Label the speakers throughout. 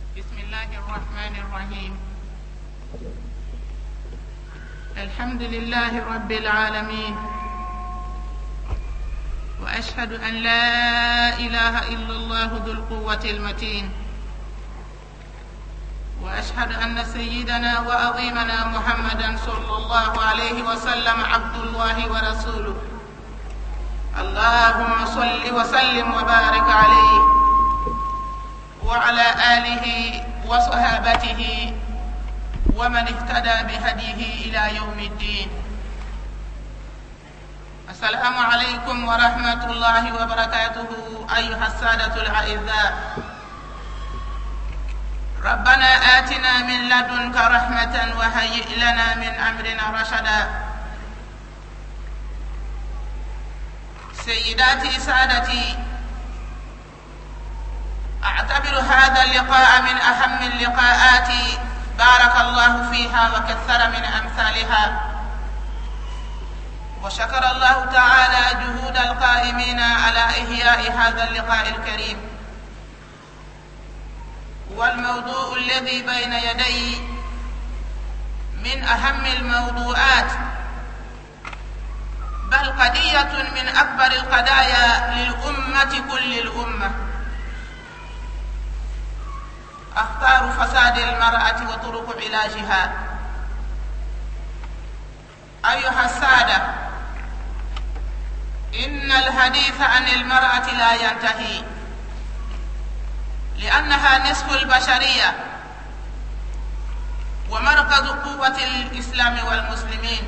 Speaker 1: بسم الله الرحمن الرحيم. الحمد لله رب العالمين، وأشهد أن لا إله إلا الله ذو القوة المتين، وأشهد أن سيدنا وعظيمنا محمدا صلى الله عليه وسلم عبد الله ورسوله. اللهم صل وسلم وبارك عليه وعلى آله وصحابته ومن اهتدى بهديه إلى يوم الدين. السلام عليكم ورحمة الله وبركاته أيها السادة الأعزاء. ربنا آتنا من لدنك رحمة وهيئ لنا من أمرنا رشدا. سيداتي سادتي، أعتبر هذا اللقاء من أهم اللقاءات بارك الله فيها وكثر من أمثالها، وشكر الله تعالى جهود القائمين على إحياء هذا اللقاء الكريم. والموضوع الذي بين يدي من أهم الموضوعات، بل قضية من أكبر القضايا للأمة كل الأمة، أخطار فساد المرأة وطرق علاجها. أيها السادة، إن الحديث عن المرأة لا ينتهي، لأنها نصف البشرية ومركز قوة الإسلام والمسلمين.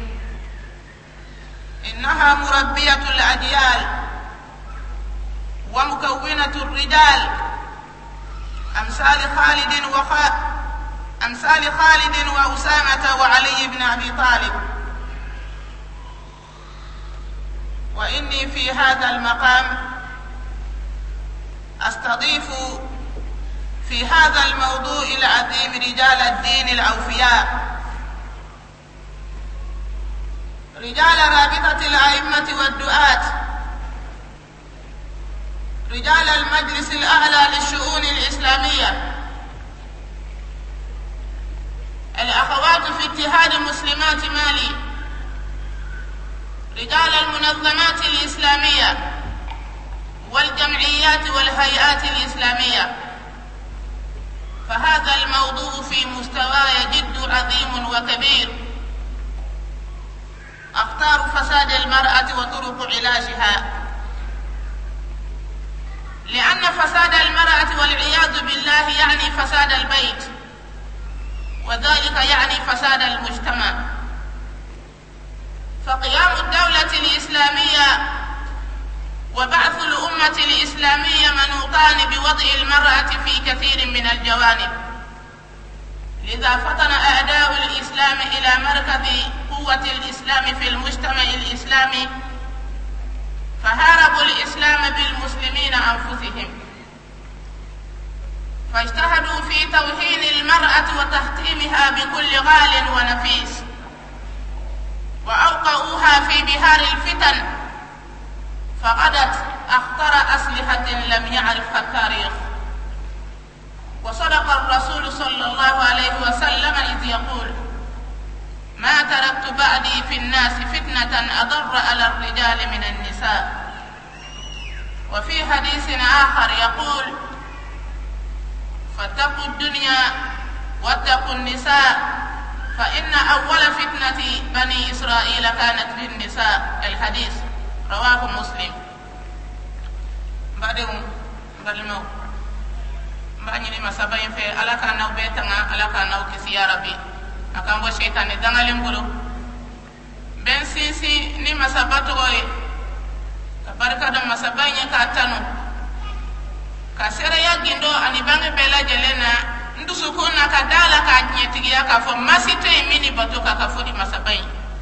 Speaker 1: إنها مربية الأجيال ومكونة الرجال، أمثال خالد وأسامة وعلي بن أبي طالب. وإني في هذا المقام أستضيف في هذا الموضوع العظيم رجال الدين الأوفياء، رجال رابطة الأئمة والدعاة، رجال المجلس الأعلى للشؤون الإسلامية، الأخوات في اتحاد مسلمات مالي، رجال المنظمات الإسلامية والجمعيات والهيئات الإسلامية. فهذا الموضوع في مستوى جد عظيم وكبير، أخطار فساد المرأة وطرق علاجها. لأن فساد المرأة والعياذ بالله يعني فساد البيت، وذلك يعني فساد المجتمع. فقيام الدولة الإسلامية وبعث الأمة الإسلامية منوطان بوضع المرأة في كثير من الجوانب. لذا فطن أعداء الإسلام إلى مركز قوة الإسلام في المجتمع الإسلامي، فهاربوا الإسلام بالمسلمين أنفسهم، فاجتهدوا في توهين المرأة وتحطيمها بكل غال ونفيس، وأوقعوها في بحار الفتن، فغدت أخطر أسلحة لم يعرفها التاريخ. وصدق الرسول صلى الله عليه وسلم إذ يقول: ما تركت بعدي في الناس فتنة أضر على الرجال من النساء. وفي حديث آخر يقول: فاتقوا الدنيا واتقوا النساء، فإن أول فتنة بني إسرائيل كانت بالنساء. الحديث رواه مسلم. بعدهم بالمو باني ما سباين في على كانوا بيتنا على كانوا كسي يا ربي akan bo shaytan dangalin bulu ben sisi ni masabato goy barka da masabanya ka tanu ka sere ya gindo ani bange bela jelena ndusu ko na ka dala ka nyetigiya ka fo masite mini bato ka fodi masabai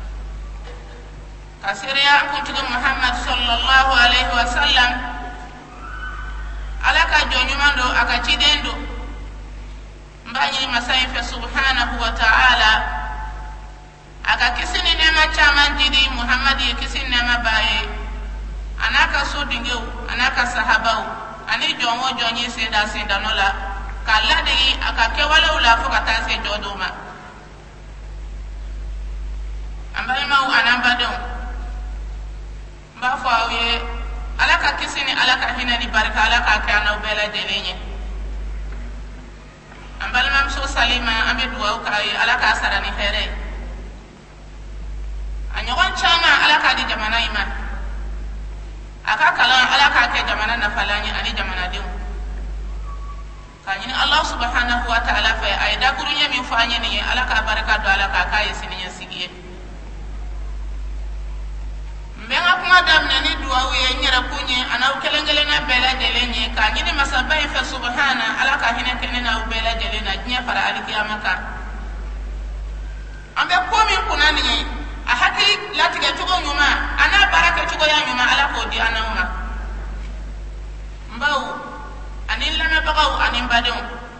Speaker 1: ka sere ya kuntu Muhammad sallallahu alaihi wasallam ala ka jonyumando aka chidendo mbanyini masai fa subhanahu wa ta'ala aka kisini nema chama njidi Muhammad kisini nema bae anaka so dingeu anaka sahabau ani jongo jonyi seda nola kala de aka ke wala ula fo kata se joduma ambale ma anamba don ba fo awe alaka kisini alaka hinani baraka alaka kana ubela delenye ambale mam so salima ambe duwa kai alaka sarani khere anyogon chama alaka di jamana ima aka kala alaka ke jamana na falanya ani jamana dim kanyi Allah subhanahu wa ta'ala fa ayda kurunya min fanya ni alaka baraka do alaka kai sininya sigiye benga kuma damna ni duwa we nyara kunye ana ukelengele na bela delenye kanyi ni masabai fa subhana alaka hina kenena ubela delena nya fara alikiyamaka ambe komi kunani a hakili latiga tugo nyuma ana baraka tugo ya nyuma ala ko di anama mbau anin lama bagaw anin badon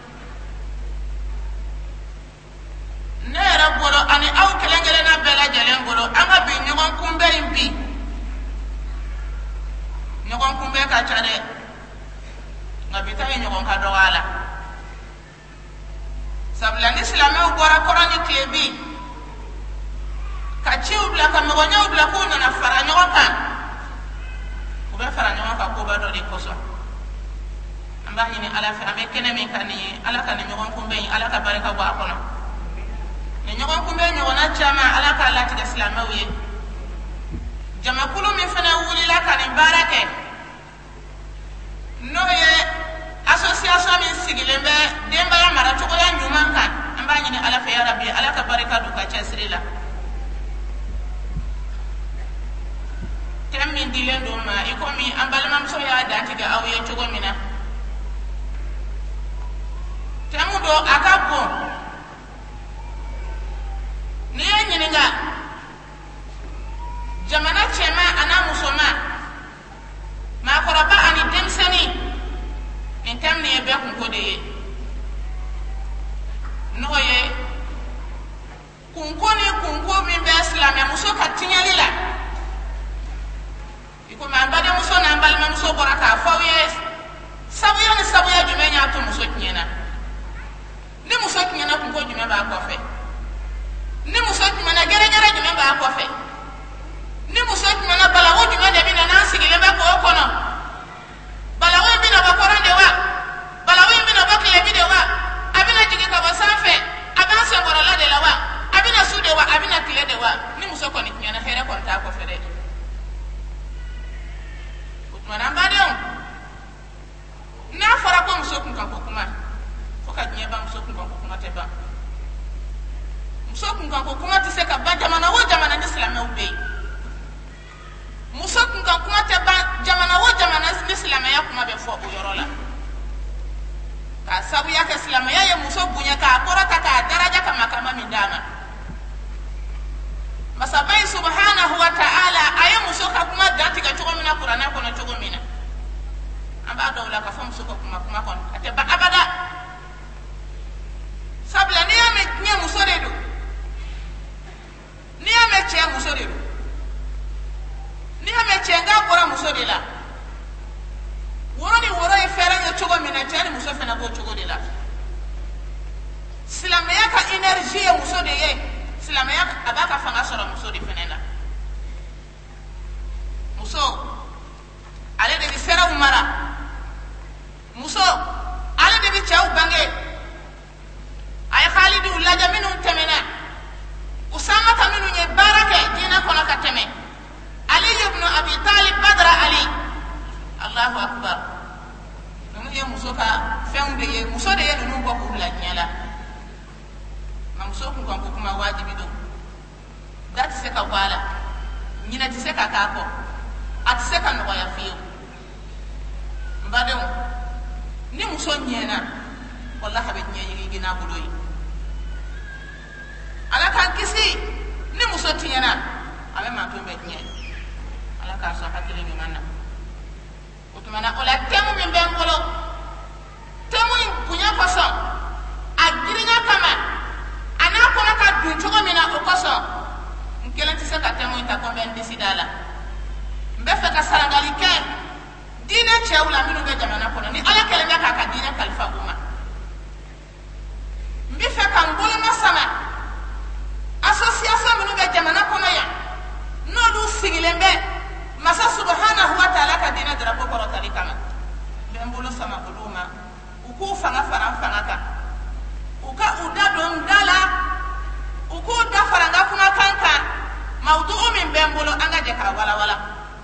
Speaker 1: ne rabbolo ani aw kelengele na bela jelengolo anga bi nyogon kumbe imbi nyogon kumbe ka chade ngabita nyogon ka dowala sabla ni islame ubora korani klebi kachi ubla ka mogonya ubla ko na fara nyogon ka ube fara nyogon ka ko bado di koso amba ni ala fa abe kene min kani ala ka ni nyogon kumbe ala ka baraka ba kono ni nyogon kumbe nyogon na chama ala ka lati da islamawiye jama kulu min fana wuli la ka ni barake no ye association min sigilembe demba ya mara to ya nyuman kan amba ni ala fa ya rabbi ala ka baraka du ka chesrila temmin dilendo ma ikomi ambal mam so ya dati ga awye to mina temudo akabo ni yenyininga jamana chema ana musoma ma koraba ani demseni entem ne be kun kodeye noye kunko mi be islam ya muso katinyalila iko ma mbade muso na mbal ma muso boraka fawiye sabuya jumenya to muso tinyana ni muso tinyana kunko jume ba ko fe ni muso tinyana gere jume ba ko fe ni muso tinyana balawo jume de bi na sigile ba ko kono balawo bi na ba koran de wa balawo bi na ba kile bi de wa abina jigi ka ba sanfe abana se ngorola de la wa abina su de wa abina kile de wa ni muso ko ni tinyana here ko ta ko fe de utmana mbade na fara ko muso kun ka ko kuma foka nye ba muso kun ko kuma te ba muso kun ko kuma te se ka ba jamana wo jamana ni islam e ube muso kun ko kuma te ba jamana wo jamana ni islam ya kuma be fo yorola ka sabu ya ka islam ya muso bunya ka korata ka daraja kama min dama masabai subhanahu wa ta'ala aya muso ka kuma dati ka tugo mina qur'ana ko na tugo mina amba do la ka fam muso ko kuma kon ate ba abada sabla ni ame nya musoredo ni ame che musoredo ni ame che nga bora musorela woro e fera nya chogo mina tani muso fena go chogo de la silamaya ka energie ya musode ye silamaya abaka fanga soro musode fenela muso ale de sera umara muso ale de bi chau bange ay khalidu laja minu temena usama kaminu nye barake dina kono kateme ali ibn abi talib badra ali Allahu akbar nunu ye muso ka fende ye muso de ye nunu ko ko la nyala ma muso ko ko kuma wajibi do dati se ka wala nyina ti se ka ka ko at se ka no ya fiyo mbade ni muso nyena wallahi habe nyenyi gina budoyi ala kan kisi ni muso tinyana abe ma to be nyen ala ka so hakili ni manna otumana ola temu min ben kolo temu kunya koso agirinya kama ana kono ka dun chogo mina o koso nkele ti se ka temu ta ko ben desidala mbe fe ka sarangali ke dina chewla minu be jamana kono ni ala kele ka dina kalfa uma ku fanga ka uka uda don dala uku da faranga kuma kanka mawdu'u min bembolo anga je ka wala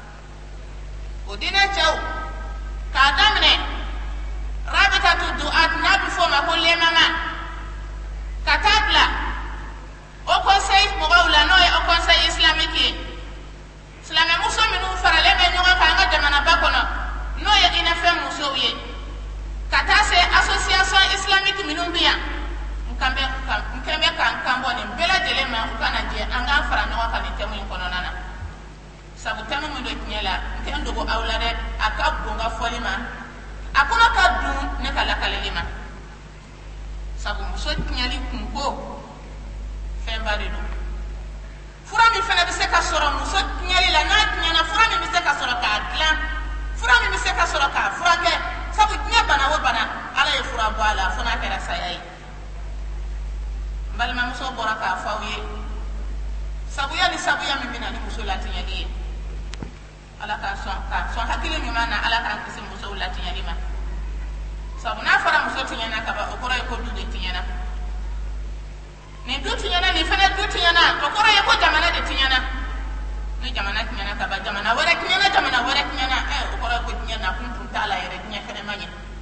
Speaker 1: udina chaw ka damne rabitatu du'at nabi fo ma ko le mama katabla o conseil mugawla no e o conseil islamique islam muso minu farale be nyoga ka anga jamana bakono no ye ina fe muso ye kata se association islamique minu biya mkambe kan kambo ni bela dele ma ukana je anga fara nyoga ka ni temu kono nana sabu temu mu do nyela ntendo go awlade akabbo nga folima akona ka dun ne kala kalelima sabu muso nyali kunko fembare do fura mi fana bise ka soro muso nyali la na nyana fura mi bise ka soro ka atla fura mi bise ka soro ka fura ke sabu nya bana wo bana ala e fura bala fona kera sayai balma muso bora ka fawiye sabu ya mi bina ni muso lati nyali ala ka son hakile mi mana ala ka kisi muso lati nyali ma sabu na fara muso tinyana ka ba okora ko du de tinyana ni du tinyana ni fana du tinyana okora ko jamana de tinyana ni jamana tinyana ka ba jamana wala tinyana okora ko tinyana kun tun tala yere tinya fene manye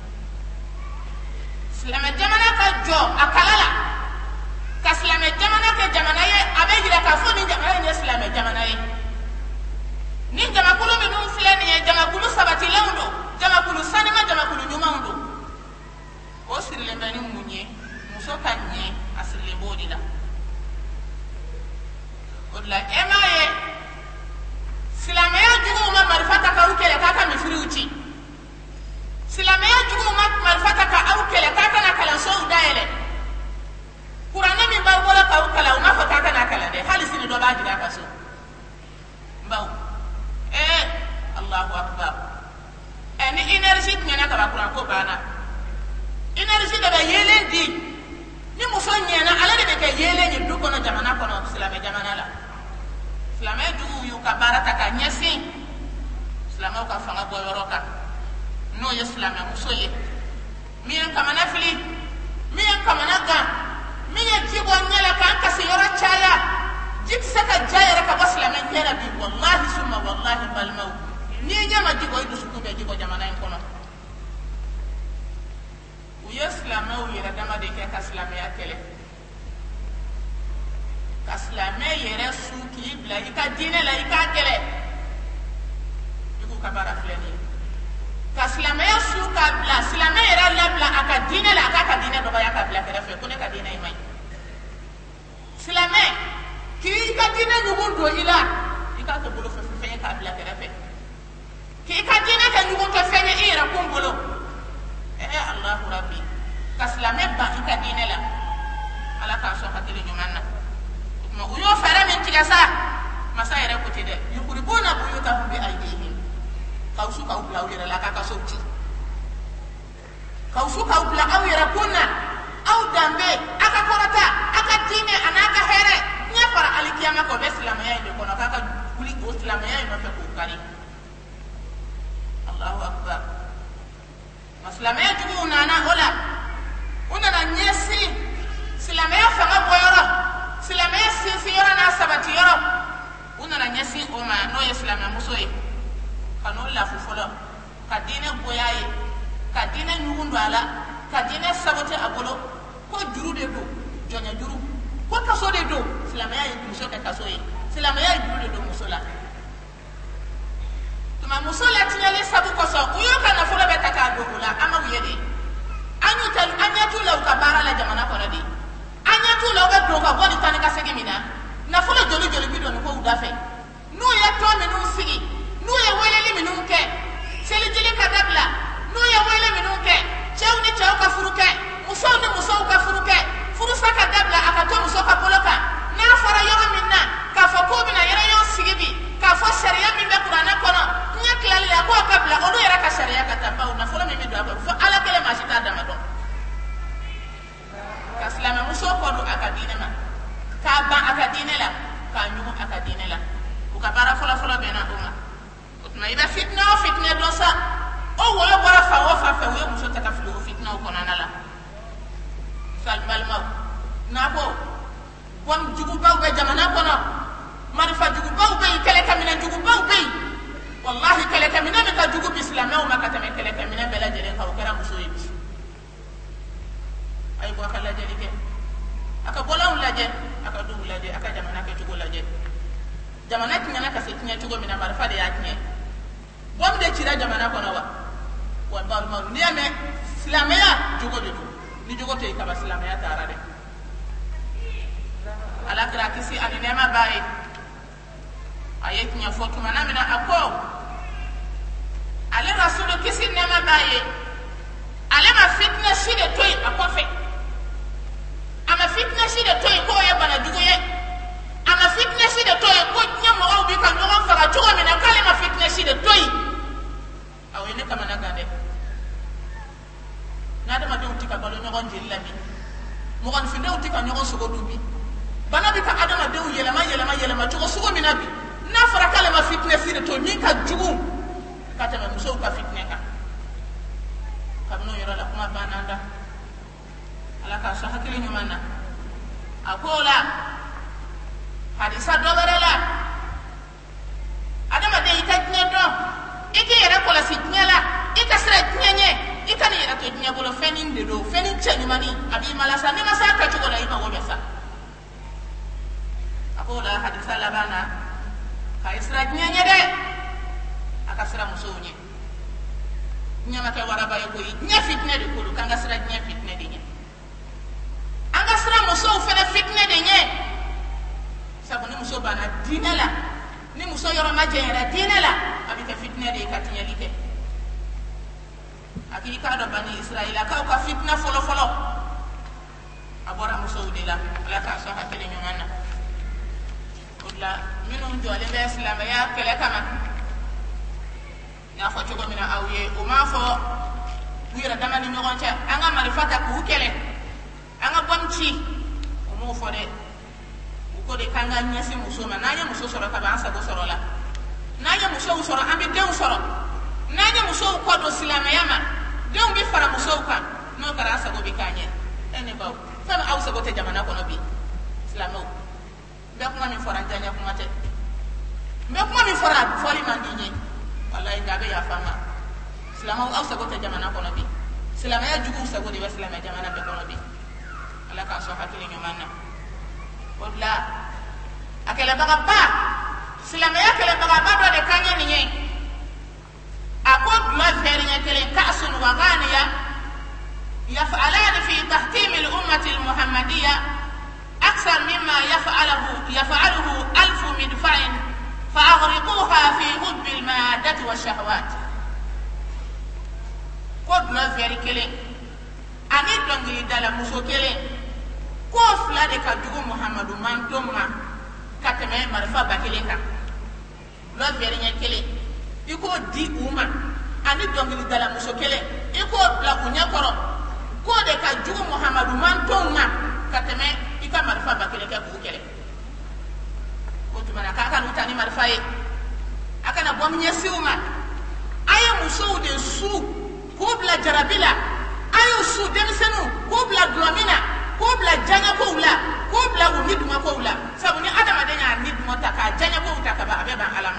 Speaker 1: silama jamana ka jo akalala ka silama jamana ke jamana ye abe gira ka fo ni jamana ni silama jamana ye ni jamakulu minu filani ye jamakulu sabati lawndo jamakulu sanima jamakulu nyumaundo o sirle bani munye muso kanye asirle bodi la odla emaye silamaya jugu ma marfata ka ukele kaka mifiri uchi silamaya jugu ma marfata ka ukele kaka na kala so udaele kurana mi ba wala ka ukala uma fa kaka na kala de hali sini do ba jira ka so mbaw Allahu akbar eni energy nyana ka ba kuran ko bana energy da yele di ni muso nyana ala de ke yele ni du kono jamana kono silame jamana la silame du yu ka barata ka nyasi silame ka fanga boyoroka no ye silame muso ye mi en kamana fili mi en kamana ga mi ye jibo nyala ka ka se yoro chaya jik saka jayara ka basilame kera bi wallahi summa wallahi bal maut ni nyama jibo idu suku be jibo jamana en kono uyeslame uyera dama de ke kaslame ya kele kaslame yere suki bla ika dine la ika kele yuko kabara fleni kaslame ya suka bla slame yera la bla aka dine la aka dine do ya ka bla kere fe kone ka dine imai slame ki ka dine nyugundo ila ika to bolo fe fe ka bla kere fe ki ka dine ka nyugundo fe ne ira kumbolo Allah rabbi kaslame ba ika dine la ala ka so hakili nyumanna kuma uyo fara min tigasa masa yere ko tede yukuribuna buyuta bi aidihim kausu ka ubla uyera la ka so ti kausu ka ubla awira kunna au dambe aka korata aka dine anaka here nya para alikiyama ko be islam ya inde kono kaka kuli ko islam ya inde fe ko kari Allahu akbar maslamaya jugu nana hola unana nyesi silamaya fanga boyoro silamaya sisi yoro na sabati yoro unana nyesi oma no islamaya musoye kanu la fufolo kadine boyaye kadine nyundo ala kadine sabote abolo ko juru de do jonya juru ko kaso de do silamaya muso ka kaso ye silamaya juru de do musola tuma musola tinyale sabu koso uyo kana folo betaka do la ama uyede anyatu la ukabara la jamana kono di anyatu la obe do ka boni tani ka segi mina na folo joli bido no ko udafe no ya to menu sigi no ya weleli minu ke seli jili kadabla no ya wele minu ke chawni chaw ka furuke muso ka furuke furusa kadabla akato muso ka poloka na fara yoro minna ka fako bina yere yo sigibi ka fo sharia min be qur'ana kono nya klali ya ko kabla onu yara ka sharia ka tamba na folo mi do ko ala kele ma sita dama do ka salama muso ko do akadine ma ka ba akadine la ka nyugo akadine la ku ka bara folo be na uma utma ida fitna do sa o wala bara fa wa fa fa we muso ta ka filo fitna ko nanala salmal ma na ko wam jugu baw be jamana ko na marifa jugu baw be kele kamina jugu baw be wallahi kele kamina me ka jugu bislamé o makata me kele kamina bela jere ka o kera muso yi ay bo kala jere ke aka bola ulaje aka du ulaje aka jamana ke jugu ulaje jamana kinyana ka setinya jugu mina marifa de yakne bom de cira jamana ko na wa bar ma ni ame islamaya jugu de ni jugu te ka islamaya tara de ala kira kisi ani nema bae ayet nya fotu manamina ako ale rasul kisi nema bae ale ma fitna shide toy akofe ama fitna shide toy ko ya bana dugo ye ama fitna shide toy ko nya mo o bi kan no fara to mina kale ma fitna shide toy awene kama na gande nada ma dewti ka balo nyogon jilla bi mo gon fi dewti ka nyogon sugo dubi bana bi ka adama dew yelama to sugo mina bi na fara kale ma fitna shide to ni ka jugu kata ma muso ka fitna ka kabno yoro la kuma bananda ala ka so hakili nyumana akola hadisa dogarela adama de itatnya do ike yera kola sitnyala ika sira tnyenye ika ni yera to tnya bolo fenin de do fenin chenyumani abi malasa ni masaka to gola ima wobesa akola hadisa labana ka isra tnyenye de aka sira musonye nyama ke waraba yako nya fitne de kulu kanga sira nya fitne de nya anga sira muso fele fitne de nya sabu ni muso bana dinala ni muso yoro majera dinala abi ka fitne de ka tinya like aki ka do bani israila ka fitna folo abora muso de la ala ka so hakeli nyana kula minum jole be islam ya kele kama na fa chogo mina awye o ma fo wira dama ni nyogon cha anga marifata ku kele anga bomchi o mo fo de ko de kanga nyasi muso ma nanya muso soro ka ba asa go soro la nanya muso soro ambe de soro nanya muso ko do silama yama de umbi fara muso ka no kara asa go bikanye ene baw fa ma awsa go te jamana ko no bi silama be ko mi fora janya ko mate be ko mi fora foli mandinye wallahi gabe ya fama silama awsa go te jamana ko no bi silama ya jugu sa go de silama jamana be ko no bi ala ka so hakili nyumana wala akela baga ba silama ya kala baga ba do de kanya ninye akod ma ferinya kele ka'sun wa ghaniya yaf'alan fi tahkim al-ummah al-muhammadiyya akthar mimma yaf'aluhu alf midfa'in fa'aghriquha fi hubb al-maddah wa shahawat kod ma feri kele ani dongi dala muso kele ko fla de ka dugu muhammadu man tomma kateme marfa bakele ka lo verinya kele iko di uma ani dongili dala muso kele iko la kunya koro ko de ka dugu muhammadu man tomma kateme ika marfa bakele ka bugu kele ko tumana ka kan utani marfa e akana bomnya siuma aya muso de su ko bla jarabila ayo su demisenu ko bla glomina ko bla janya ko bla uni duma ko wula sabu ni adama de nya ni duma ta ka janya ko ta ka ba abe ban alama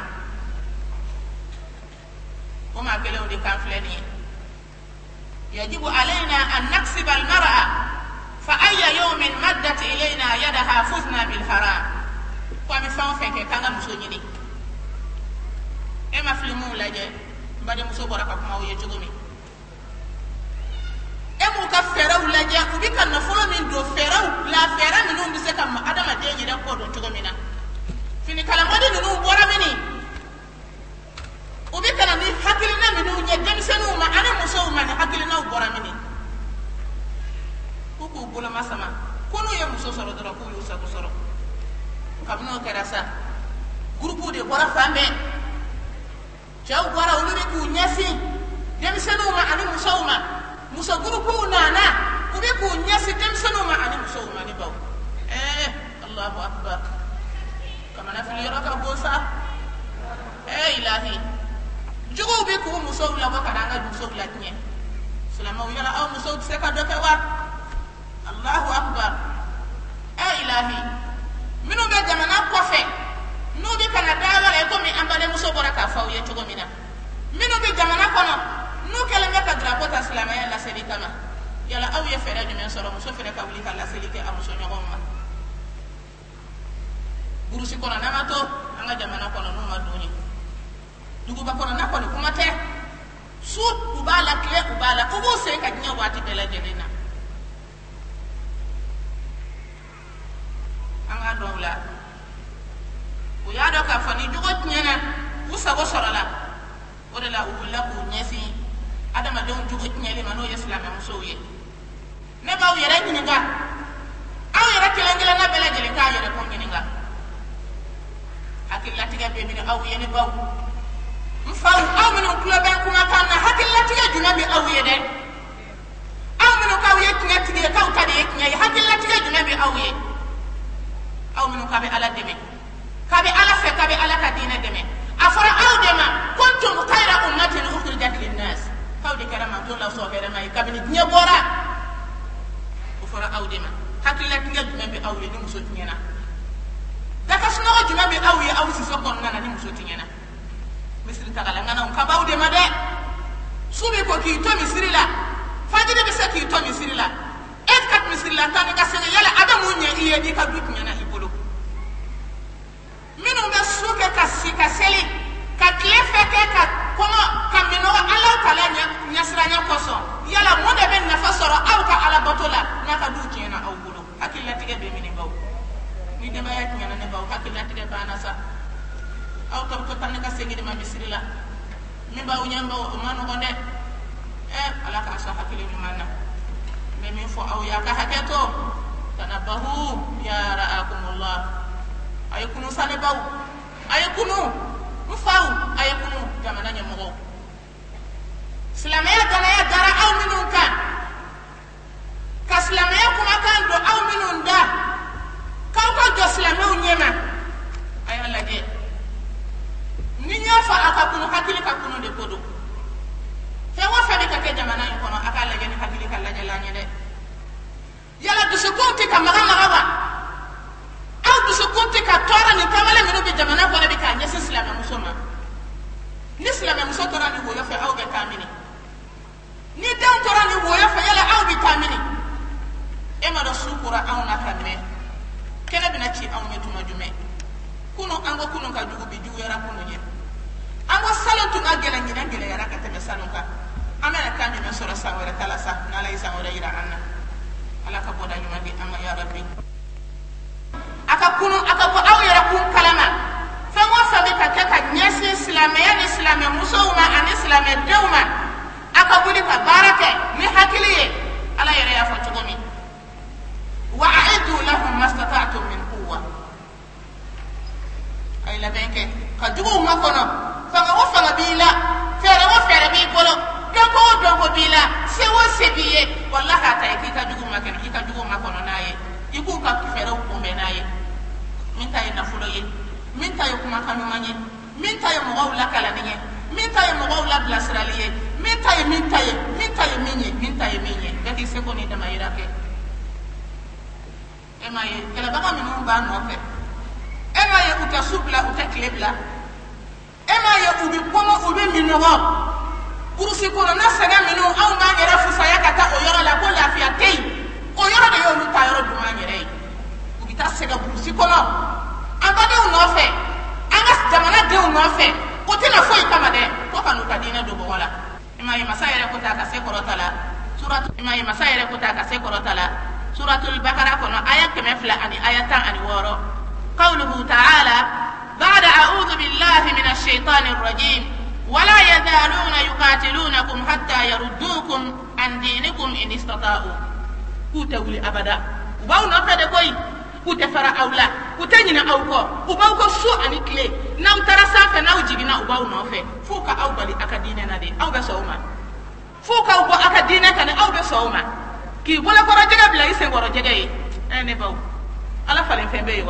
Speaker 1: ko ma kele o de kan fleni yajibu alaina an naksiba al mar'a fa ayya yawmin maddat ilayna yadaha fuzna bil haram ko mi fa fe ke kanga muso nyini e ma flimu laje mbade muso bora ka kuma o ye jogomi emu ka feraw laje ubi kan na folo min do feraw la fera minum bi se kam adama de nyida ko do tugo mina fini kala modi nunu bora mini ubi kan ni hakilina minu nye dem senu ma ana muso ma ni hakilina bora mini kuku bola masama kono ye muso soro do ko yo sa ko soro kabno kerasa grupu de bora fambe jaw bora uluri ku nyasi dem senu ma ana muso ma muso grupu nana kubi ku nyasi temsano ma ani muso ma ni baw Allahu akbar kama na fili roka bosa ilahi jugo be ku muso la ba kana ga sawa Allahu akbar ilahi minu be jamana ko fe no be kana dawa e ko mi ambale muso bora ka faw ye tugo mina minu be jamana kono no kala me ka drapeau ta islamaya la sedi kama yala aw ye fere jumen soro muso fere ka wuli ka la sedi ke amuso nyogomma burusi kono namato anga jamana kono no maduni dugu ba kono na kono kuma te sut ubala kle ubala ubu se ka nya wati bela jenena anga dowla o ya do ka fani dugo nyena usago sorala odela ubulla ko nyesi adama don dugo nyeli mano islam musoye ne baw yere nyinga aw yere kelengela na bela jeli ka yere ko nyinga akilla tiga be min aw yene baw mfaw aw min kulo ben kuma kan hakilla tiga junabi aw yede aw min ka wiye tiga ka utade yeknya hakilla tiga junabi aw ye aw min ka be ala deme ka be ala fe ka be ala ka dina deme afara aw dema kuntum khayra ummatin ukhrijat lin nas kaw de karama do la so fere may ka be ni nyebora afara aw dema hakilla tiga junabi aw ye ni muso tinyana daka sino junabi aw ye aw si so kon nana ni muso tinyana misri tagala ngana on kabaw de made subi ko ki to misri la fajide be se ki to misri la et kat misri la tan ga se yala adamu nya iye di ka dut nyana ibolo minu be suke ka sika seli ka klefe ke ka kono ka mino ala kala nya sranya koso yala mo de ben nafa soro aw ka ala botola na ka dut nyana aw bolo akilla tige be mini baw ni de bayat nyana ne baw akilla tige bana sa aw kam ko tan ka sengi ma misri la mi baw nyamba o manu gonde ala ka sa hakili mi manna me min fo aw ya ka haketo tanabahu ya ra'akumullah ayakunu sale baw ayakunu mufaw ayakunu jamana nyamo islamaya kana ya dara aw minun kan ka islamaya kuma kan do aw minun da kaw ko do islamaya nyema ay Allah je ni nya fa aka kunu hakili ka kunu de kodo fe wa fa de ka ke jamana yi kono aka la gani hakili ka la jala nyede yala du se konti ka maga maga ba aw du se konti ka tora ni kamale mino be jamana ko de ka nyesi islam musoma ni islam muso tora ni woyo fe aw be kamini ni dan tora ni woyo fe yala aw be kamini e ma do sukura aw na kamne kene bina ci aw metuma jume kuno ango kuno ka jugu bi jugu yara kuno nye ango salon tu ngagela nyina ngela yara ka teme salon ka amana ka ni sura sa wala kala sa na la isa wala ira anna ala ka boda nyuma bi amma ya rabbi aka kuno aka bo aw yara kun kalama fa mo fa be ka ka nyesi islamiyya ni islamiyya musawma an islamiyya dawma aka buli ka baraka ni hakiliye ala yara ya fa tugomi wa a'iddu lahum mastata'tum min quwwa ay la benke ka jugo makono fanga wo fanga bila fere bi bolo donko bila sewo sebiye wallahi ta ki ka jugo makono ki ka jugo makono naye iku ka fere ko be naye min tay na fulo ye min tay ko makano manye min tay mo wala kala niye min tay mo wala blasraliye min tay minye gati se ko ni dama irake emaye kala baga min ba no fe ema ye uta subla uta klebla ema ye ubi komo ubi minogo urusi kono na saga mino aw ma ngera fu saya kata o yoro la ko la fiya tei o yoro de yo luta yoro du ma ngere ubi ta sega urusi kono abade uno fe anga jamana de uno fe ko tina foi kama de ko kanu ta dina do wala ema ye masayere ko ta ka se korotala suratul baqara kono ayat kemefla ani ayatan ani woro قوله تعالى بعد أعوذ بالله من الشيطان الرجيم ولا يزالون يقاتلونكم حتى يردوكم عن دينكم إن استطاعوا كوتولي أبدا وباو نفد كوي كوتفرا أولا كوتنينا أوكو وباو كسو أني كلي ناو ترسافة ناو جيبنا وباو نوفي فوكا أو بالي أكاديننا دي أو بسوما فوكا أو أكاديننا كان أو بسوما كي بولا كورجيغا بلا يسن كورجيغا أني باو ala falen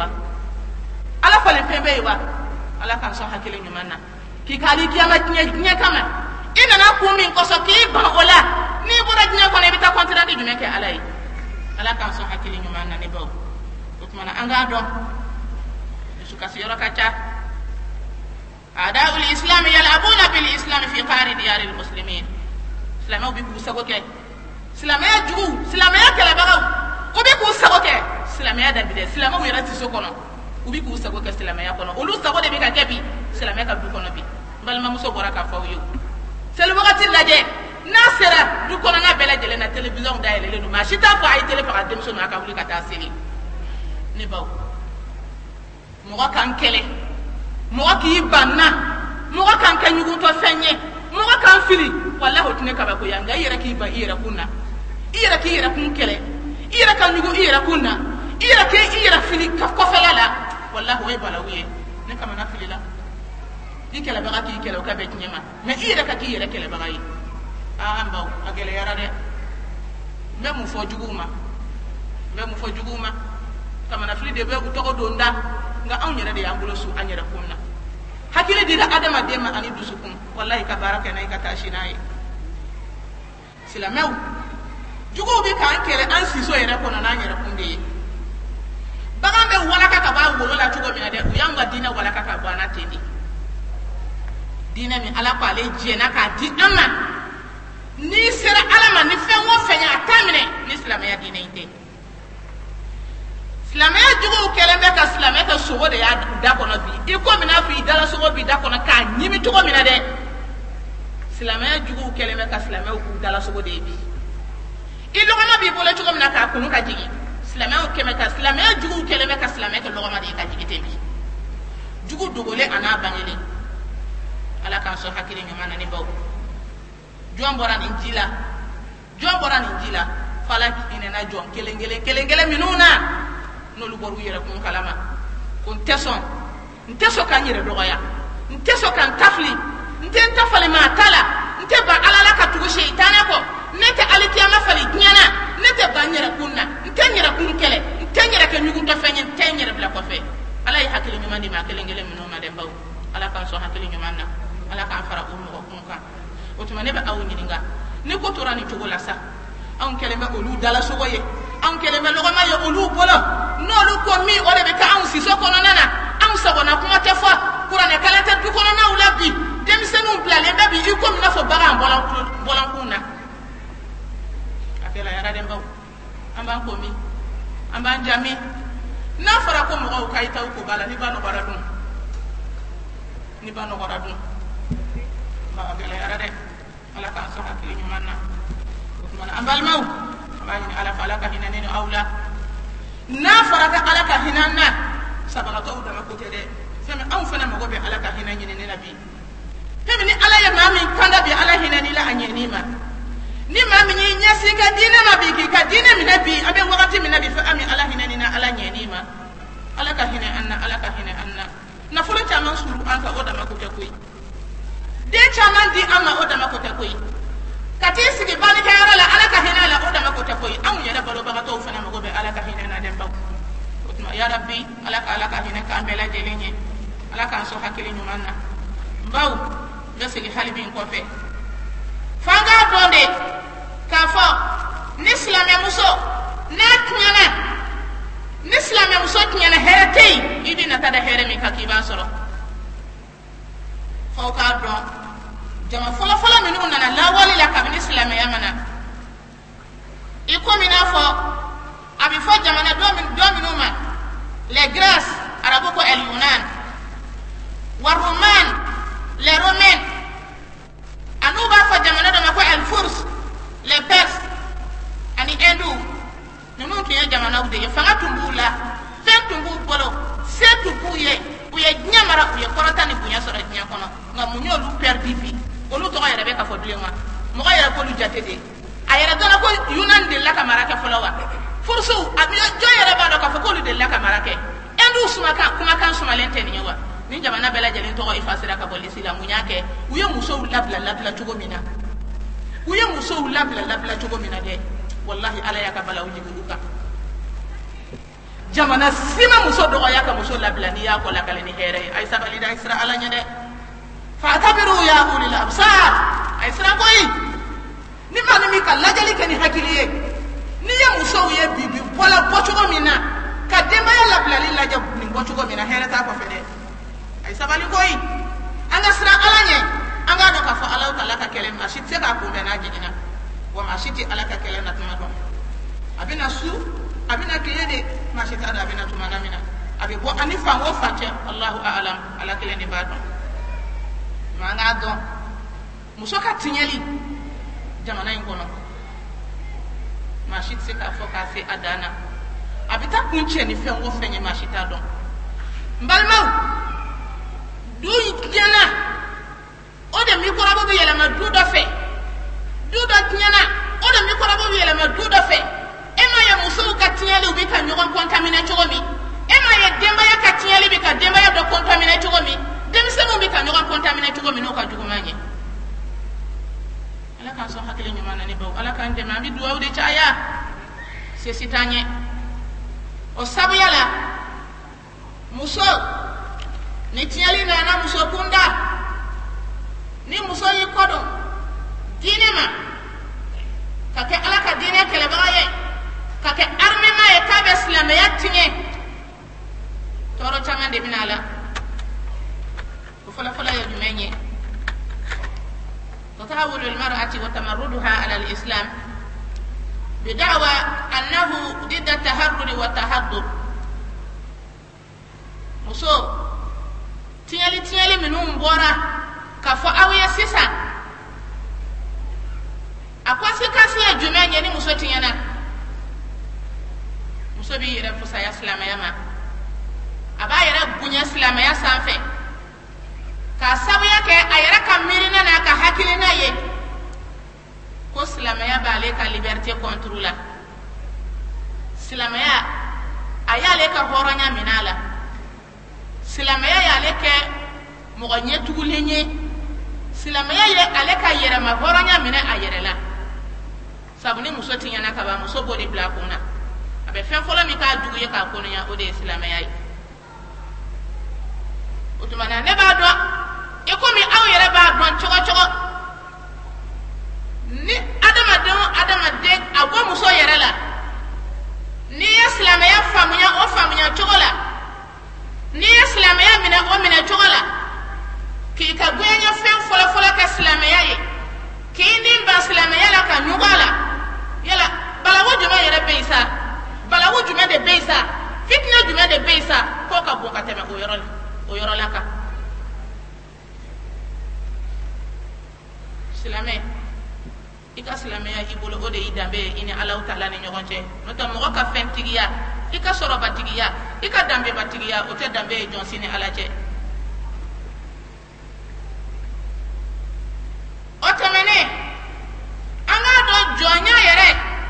Speaker 1: pembe wa ala kan so hakile nyumana ki kali kiyama nye kama ina na kumi koso ki ba ola ni bora dina ko ne bita contrat di jume ke alai ala kan so hakili nyuma na ne baw utmana anga do su kasiyoro kacha adaul islam yal'abuna bil islam fi qari diyar al muslimin islamo bi ku sago ke islamaya jugu islamaya kala bagaw ko bi ku sago ke islamaya da bide islamo yara ti so kono ubi ku sago ke islamaya kono ulu sago de bi ka kebi islamaya ka du kono bi balma muso bora ka faw yu sel wakati laje nasera du kono na bela jele na television da ele no ma shita fa ay tele fa dem so na ka wuli ka ta siri ni baw mo kan kele mo ki banna mo kan kan yugo to fenye mo kan fili wallahi otune ka ba ko yanga yera ki ba yera kunna yera ki yera kun kele yera kan yugo yera kunna yera ke yera fili ka ko felala wallahi way bala wiye ne kama na fili la ikela baga ki ikela ka bet nyama me ira ka ki ira kele baga yi ambaw agele yara de memu fo juguma kama na fili de be ku togo donda nga aw nyere de yangulo su anyere kunna hakile dira adama de ma ani dusukun wallahi ka baraka nay ka tashinayi sila mew jugo be ka kele an siso yere kono na nyere kunde baga be wala ka ba wolo la jugo mi ade uyanga dina wala ka bana tendi dina mi ala ko ale jena ka di ama ni sera alama ni fe wo fenya atamine ni islamaya dina ite islamaya jugo kelembe ka islamaya ta sogo de ya da kono bi iko mina fi dala sogo bi da kono ka nyimi to ko mina de islamaya jugo kelembe ka islamaya ku dala sogo de bi ilo ma bi bole to ko mina ka kunu ka jigi islamaya keme ka islamaya jugo kelembe ka islamaya to logo ma de ka jigi te bi jugo dogole ana bangele ala kan so hakili nyama na ni baw jomboran injila fala ine na jom kelengele minuna no lu boru yere kun kalama kun teso kan yere doya nteso kan tafli nten tafali ma tala nte ba alala ka tugu shaytana ko nete alikiyama fali nyana nete ba nyere kunna nte nyere kun kele nte nyere ke nyugu to fenye nte nyere bla ko fe ala yi hakili nyama di ma kelengele minuna de baw ala kan so hakili nyama na ala kan fara ummu ko kunka otuma ne ba awu nyininga ne ko torani togo la sa an keleme olu dala sogoye an keleme logo ma yo olu bolo no lu ko mi o de be ka an siso kono nana an sago na kuma te fa qur'ane kala te du kono na ulabi dem senu plale be bi iko mi na fo bara bolan kunna akela yara dem baw amba ko mi amba jami na fara ko mo ko kayta ko bala ni ba no baradun ma agele arade ala ka so hakili nyumanna man ambal maw amani ala falaka hinani aula na faraka ala ka hinanna sabaka to da makote de femi am fana mago be ala ka hinani ne nabi femi ni ala ya mami kanda be ala hinani la anyeni ma ni mami ni nyasi ka dina nabi ki ka dina mi nabi abe wakati mi nabi fa ami ala hinani na ala nyeni ma ala ka hinanna na fulo chama suru anka oda makote koi de chama di ama oda makote koi kati sigi bani ka yara la ala ka hina la oda makote koi amu yara balo baga to fana magobe ala ka hina na demba otuma ya rabbi ala ka hina ka ambela jelenye ala ka so hakili nyumanna baw be sigi halibin ko fe fanga donde ka fo ni islam ya muso na tunyana ni islam ya muso tunyana herete idi na tada here mi ka kiba soro fo ka don jama fola minu nana la wali la kabini islam ya mana iko mina fo abi fo jamana dominu ma les grâces arabo ko el yunan wa roman les romains anu ba fo jamana do ma ko el furs les perses ani hindu nunu kiya jamana ude fanga tumbula fen tumbu bolo se tubuye uye nyamara uye korata ni bunya sora nya kono ngamunyo lu perdi bi olu to yere be ka fo dulenga mo ga yere ko lu jatede ayere dona ko yunan de la kamara ke folowa fursu abi jo yere ba do ka fo ko lu de la kamara ke endu sumaka kuma kan sumalente ni nyawa ni jamana bela jeli to ifasira ka polisi la munyake uye muso labla tugo mina tugo mina de wallahi ala ya ka bala ujibuka jamana sima muso do ya ka muso labla ni ya ko la kale ni here ay sabali da isra ala nyade fatabiru ya ulil absar ay sira koy
Speaker 2: ni ma ni mi ka lajali kɛ ni hakili ye ni ye musow ye bibi bɔla bɔcogo min na ka denbaya labilali lajɛ nin bɔcogo min na hɛrɛ t'a kɔfɛ dɛ a ye sabali koyi an ka siran ala ɲɛ an k'a dɔn k'a fɔ ala ta'ala ka kɛlɛ maa si tɛ se k'a kunbɛn n'a jiginna wa maa si tɛ ala ka kɛlɛ na tuma dɔn a bɛna su a bɛna tile de maa si t'a dɔn a bɛna tuma na min na a bɛ bɔ ani fan o fan cɛ Allahu a'lam ala kelen de b'a dɔn mais an k'a dɔn muso ka tiɲɛli jamana in kɔnɔ maa si tɛ se k'a fɔ k'a se a dan na a bɛ taa kun cɛ ni fɛn o fɛn ye maa si t'a dɔn n balimaw du tiɲɛna o de mikɔrɔbu bɛ yɛlɛma du dɔ fɛ du dɔ tiɲɛna o de mikɔrɔbu bɛ yɛlɛma du dɔ fɛ e ma ye musow ka tiɲɛli bɛ ka ɲɔgɔn contaminer cogo min e ma ye denbaya ka tiɲɛli bɛ ka denbaya dɔ contaminer cogo min denmisɛnninw bɛ ka ɲɔgɔn contaminer cogo min n'o ka juguman ye ala k'an sɔn hakili ɲuman na ne baw ala k'an dɛmɛ an bɛ duwawu de caya se si t'an ye o sabuya la muso ni tiɲɛli nana muso kunda ni muso y'i kɔdon diinɛ ma ka kɛ ala ka diinɛ kɛlɛbaga ye ka kɛ armema ye k'a bɛ silamɛya tiɲɛ tɔɔrɔ caman de bɛna a la o fɔlɔfɔlɔ ye jumɛn ye تطاول المرأة وتمردها على الإسلام بدعوى أنه ضد التهرر والتحضر muso tiɲɛli minnu bɔra k'a fɔ aw ye sisan a conséquence ye jumɛn ye ni muso tiɲɛna muso b'i yɛrɛ fusaya silamɛya ma a b'a yɛrɛ bonya silamɛya sanfɛ k'a sabuya kɛ a yɛrɛ ka miirina n'a ka hakilina ye ko silamɛya b'ale ka liberté contre la silamɛya a y'ale ka hɔrɔnya minɛ a la silamɛya y'ale kɛ mɔgɔ ɲɛtugulen ye silamɛya ye ale ka yɛrɛma hɔrɔnya minɛ a yɛrɛ la sabu ni muso tiɲɛna ka ban muso b'o de bila a kun na a bɛ fɛn fɔlɔ min k'a jugu ye k'a kɔnɔya o de ye silamɛya ye o tuma na ne b'a dɔn i komi aw yɛrɛ b'a dɔn cogo cogo ni adamaden a bɔ muso yɛrɛ la n'i ye silamɛya faamuya o faamuya cogo la n'i ye silamɛya minɛ o minɛ cogo la k'i ka goɲɛ fɛn fɔlɔfɔlɔ kɛ silamɛya ye k'i ni ban silamɛya la ka ɲugun a la yala balawu jumɛn yɛrɛ bɛ yen sa balawu jumɛn de bɛ yen sa fitinɛ jumɛn de bɛ yen sa k'o ka bon ka tɛmɛ o yɔrɔ la kan silamɛ i ka silamɛya i bolo o de y'i danbe ye i ni Alahu Taala ni ɲɔgɔn cɛ n'o tɛ mɔgɔ ka fɛntigiya i ka sɔrɔbatigiya i ka danbebatigiya o tɛ danbe ye jɔn si ni Ala cɛ o tɛmɛnen an k'a dɔn jɔnya yɛrɛ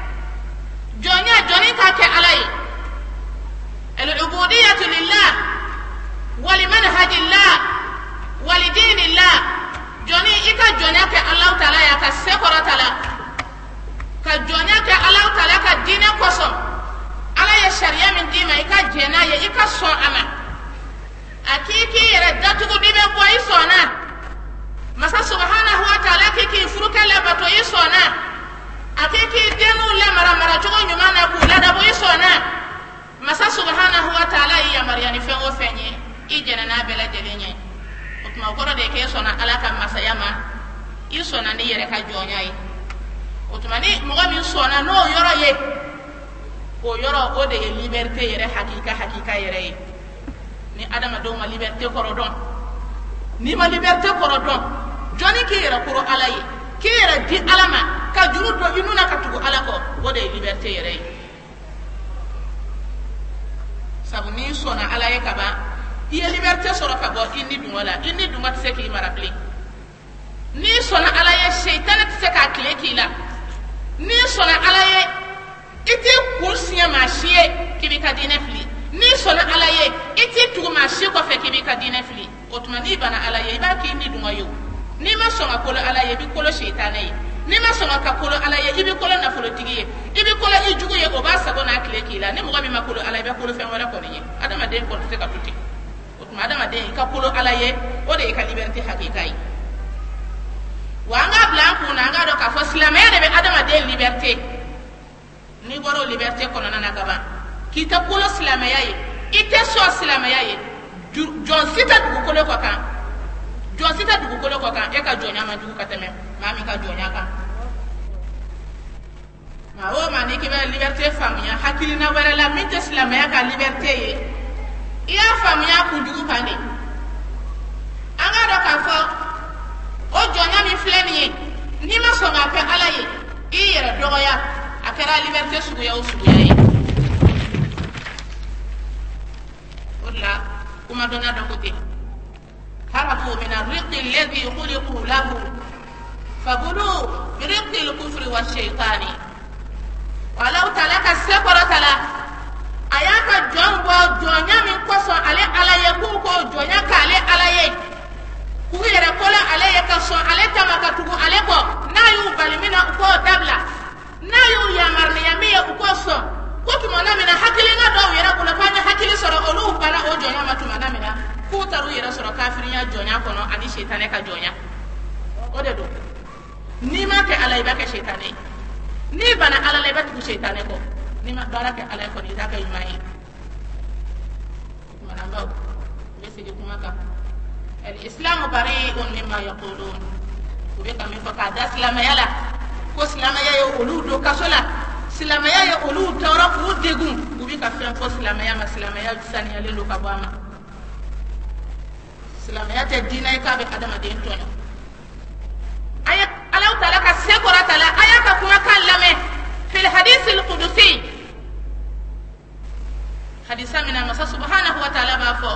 Speaker 2: jɔnni ka kɛ Ala ye al-ubudiyatu lillah wa limanhajillah wa lidinillah jɔnni i ka jɔnya kɛ Alahu Taala ye a ka se kɔrɔta la ka jɔnya kɛ Alahu Taala ka diinɛ kosɔn Ala ye sariya min d'i ma i ka jɛn n'a ye i ka sɔn a ma a k'i k'i yɛrɛ datugu n'i bɛ bɔ i sɔnna masa subhanahu wa ta'ala k'i k'i furukɛ labato i sɔnna a k'i k'i denw lamara cogo ɲuman na k'u ladabo i sɔnna masa subhanahu wa ta'ala y'i yamaruya ni fɛn o fɛn ye i jɛnna n'a bɛɛ lajɛlen ye o tuma o kɔrɔ de k'e sɔnna Ala ka masaya ma i sɔnna n'i yɛrɛ ka jɔnya ye o tuma ni mɔgɔ min sɔnna n'o yɔrɔ ye o yɔrɔ o de ye liberté yɛrɛ hakika yɛrɛ ye ni adamadenw ma liberté kɔrɔ dɔn n'i ma liberté kɔrɔ dɔn jɔnni k'i yɛrɛ koro Ala ye k'i yɛrɛ di Ala ma ka juru don i nun na ka tugu Ala kɔ o de ye liberté yɛrɛ ye sabu n'i sɔnna Ala ye ka ban i ye liberté sɔrɔ ka bɔ i ni dungɔ la i ni dungɔ tɛ se k'i mara bilen n'i sɔnna Ala ye seitani tɛ se k'a tile k'i la n'i sɔnna Ala ye i t'i kun siɲɛ maa si ye k'i b'i ka diinɛ fili n'i sɔnna Ala ye i t'i tugu maa si kɔfɛ k'i b'i ka diinɛ fili o tuma n'i banna Ala ye i b'a k'i ni dungɔ ye o n'i ma sɔn ka kolo Ala ye i bɛ kolo seitani ye n'i ma sɔn ka kolo Ala ye i bɛ kolo nafolotigi ye i bɛ kolo i jugu ye o b'a sago n'a tile k'i la ni mɔgɔ min ma kolo Ala ye i bɛ kolo fɛn wɛrɛ kɔni ye adamaden kɔni tɛ se ka to ten o tuma adamaden i ka kolo Ala ye o de y'i ka liberté hakika ye wanga blanco nanga do ka fo silamaya de be adama de liberté ni boro liberté kono nana gaba kita kolo silamaya ye ite so silamaya ye jon sita dugu kolo ko kan e ka jonya ma dugu kateme mami ka jonya kan ma o ma ni ke be liberté famia hakilina wala la mite silamaya ka liberté ye iya famia ku dugu kande anga do ka fo o jonya mi fleni ni ma so ga pe ala ye i yere dogoya akara liberté suguya o suguya ye wala kuma dona do kote harafu min ar-riq alladhi khuliqu lahu fabulu bi riq al-kufr wa ash-shaytani walau talaka sabaratala ayaka jongo jonya min koso ale ala ye ko jonya ka ale ala ye ku yere kola ale ye ka so ale tamaka tugu ale ko nayu balimina ko dabla nayu yamarni yamiya ko so ko tumana mina hakili na do yere ko la fanya hakili soro olu bala o jonya matumana mina ku taru yere soro kafirinya jonya kono ani shaytane ka jonya o de do ni ma ke ala ibaka shaytane ni bana ala la ibaka shaytane ko ni ma baraka ala ko ni daka imai manamba besi kuma ka الإسلام بريء مما يقولون وبيك من فقاد إسلام يلا كإسلام يا يقولون دو كسلا إسلام يا يقولون تورا فوديغون وبيك فين كإسلام يا ما إسلام يا بسني يلي لو كباما إسلام يا تدين أي كابي كذا ما دين توني أي الله تعالى كسيكورا تعالى أي كفما كان لمه في الحديث القدسي حديثا من الله سبحانه وتعالى بافو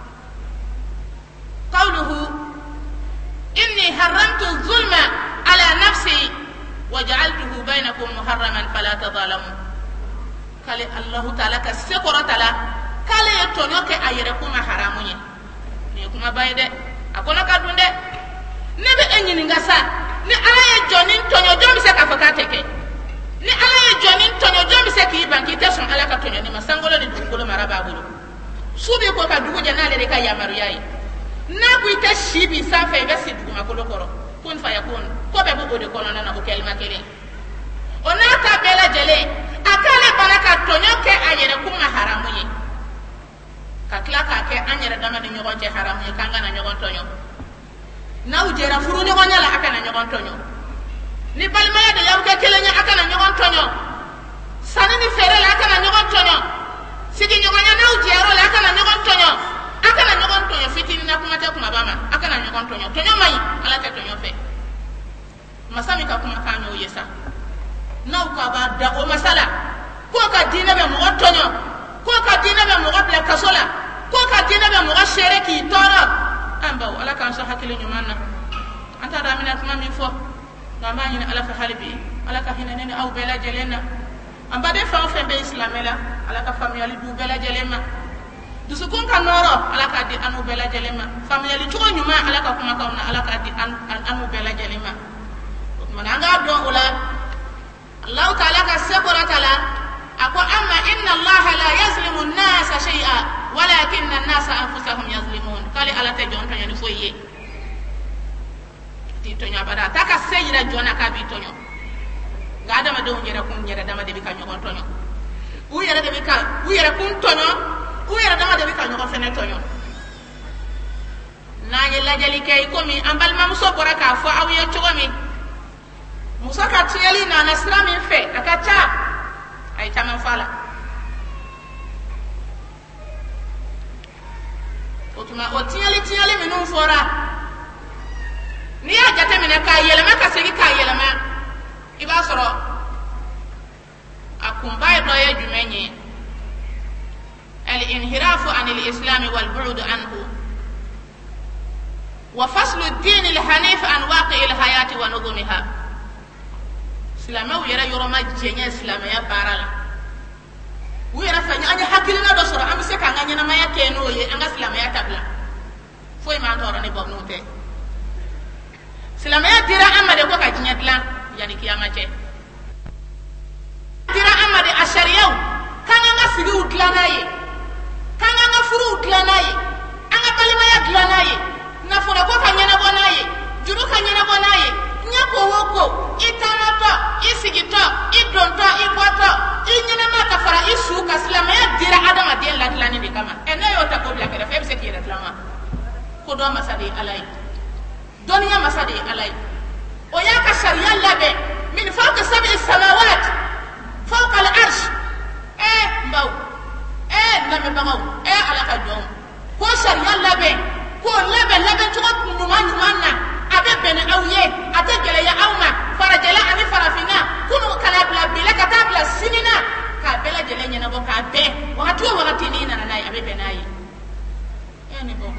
Speaker 2: قوله إني حرمت الظلم على نفسي وجعلته بينكم محرما فلا تظالموا قال الله تعالى كسكرة تعالى قال يتونيك أيركم حراموني نيكم بايدة أكونا كدوندة نبي أني نغسا ni ala ye joni tonyo jom se ka fakateke ni ala ye joni tonyo jom se ki banki teson ala ka tonyo ni masangolo de dukolo maraba bulu subi ko ka dugo janale de ka yamaru yayi na bu ite shibi safa ibe sidu makolo koro kun fa yakun ko be bo de kono na ko kelma kele ona ta bela jele akale baraka tonyo ke ayere kuma haramu yi ka kla ka ke anyere dama de nyogon je haramu yi kanga na nyogon tonyo na ujera furu nyogon nyala akana nyogon tonyo ni balmaya de yawke kelenya akana nyogon tonyo sani ni fere la akana nyogon tonyo sigi nyogon na ujero la akana nyogon tonyo akana nyogon tonyo fitini na kuma ta kuma bama akana nyogon tonyo mai ala ta tonyo fe masami ka kuma kanyo yesa na ka ba da o masala ko ka dina be mo tonyo ko ka dina be mo bla kasola ko ka dina be mo shere ki toro amba ala kan sa hakili nyumanna anta da mina kuma mi fo na ma nyina ala fa halibi ala ka hinane ni aw bela jelena amba de fa fe be islamela ala ka famiyali du bela jelema dusukun kan noro ala ka di anu bela jelema famiyali chugo nyuma ala ka kuma ka ala ka di anu bela jelema mananga do ula Allah ta'ala ka sabara ta'ala ako amma inna Allah la yazlimu an-nasa shay'a walakinna an-nasa anfusahum yazlimun kali ala te jon tonyo ni foye ti tonyo bada taka seyira jona ka bi tonyo ga adama do nyere kun nyere dama de bi ka nyogon tonyo u yere de bi ka u yere kun tonyo u yere dama de bi ka nyogon fene tonyo na ye la jali kay komi ambal mam so bora ka fo aw ye chogomi musa ka tiyali na nasrami fe akacha ay taman fala otuma otiyali minun fora ni ya jate mine ka yelema ka segi ka yelema iba soro akumba do ye jumenye al-inhirafu an al-islam wal bu'd anhu wa faslu ad-din al-hanif an waqi' al-hayat wa nudhumiha silama yera yoroma jenya silama ya barala wera fanya anya hakilina do soro am se ka nganya na maya keno ye anga silama ya tabla foi ma to rani bom note silama ya dira amade ko ka jinya dlan yani kiyama ce dira amade ashariyaw kanga nga sigi utlanaye kanga nga furu utlanaye anga balima ya dlanaye na fura ko kanya na bonaye juru kanya na bonaye kama ene yo ta ko bla kala fe se kira tlama ko do masade alai doniya masade alai o ya ka sharia labe min fawqa sab'i samawat fawqa al-arsh mbaw ndame bagaw ala ka jom ko sharia labe ko labe to ko manna abe bene awye ate gele ya awma farajela ani farafina kunu kala bla bela katabla sinina ka bela jele nyana bo ka be wakati ni na nai abe benai ni bo